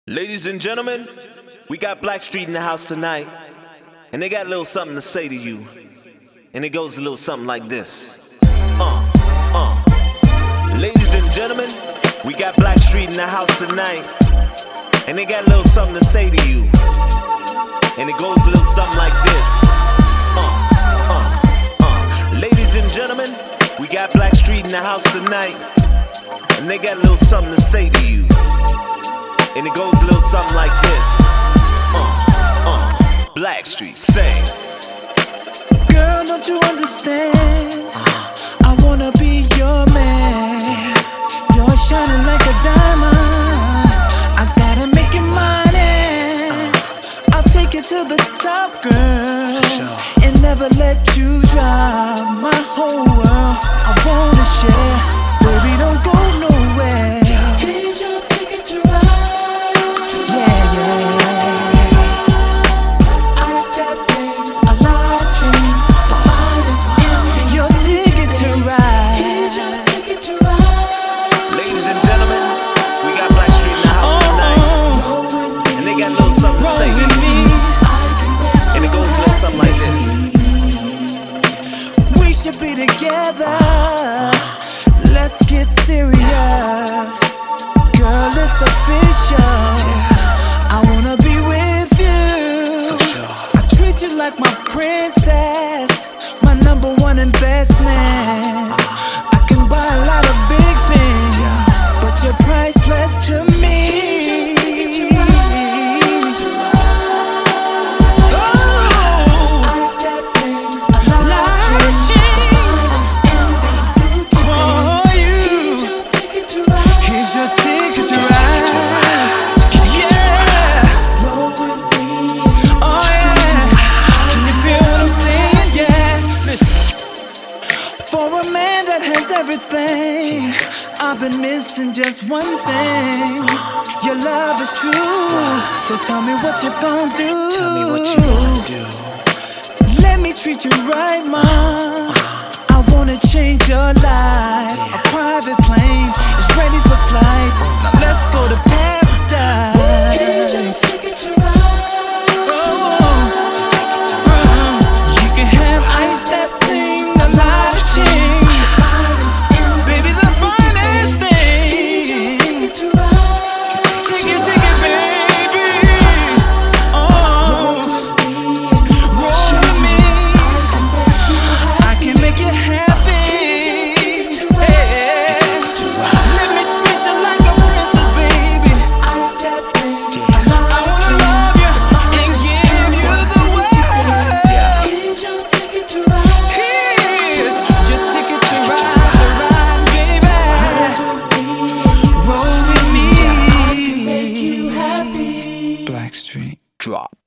Ladies and gentlemen, we got Blackstreet in the house tonight, and they got a little something to say to you. And it goes a little something like this. Ladies and gentlemen, we got Blackstreet in the house tonight, and they got a little something to say to you. And it goes a little something like this. Ladies and gentlemen, we got Blackstreet in the house tonight, and they got a little something to say to you. And it goes a little something like this. Blackstreet, sing. Girl, don't you understand? I wanna be your man. You're shining like a diamond. I gotta make it mine. I'll take it to the top, girl, and never let you drop. My whole world, I wanna share. Baby, don't go nowhere. Here's your ticket to ride. Should be together. Let's get serious. Girl, it's official. I wanna be with you. I treat you like my princess, my number one investment. I can buy a lot of big things, but you're priceless to me. Everything I've been missing, just one thing. Your love is true, so tell me what you're gonna do. Tell me what you gonna do. Let me treat you right, Mom. I wanna change your life. A private plane is ready for flight. Now let's go to paradise. You can have ice, that thing, a lot of change. Blackstreet. Drop.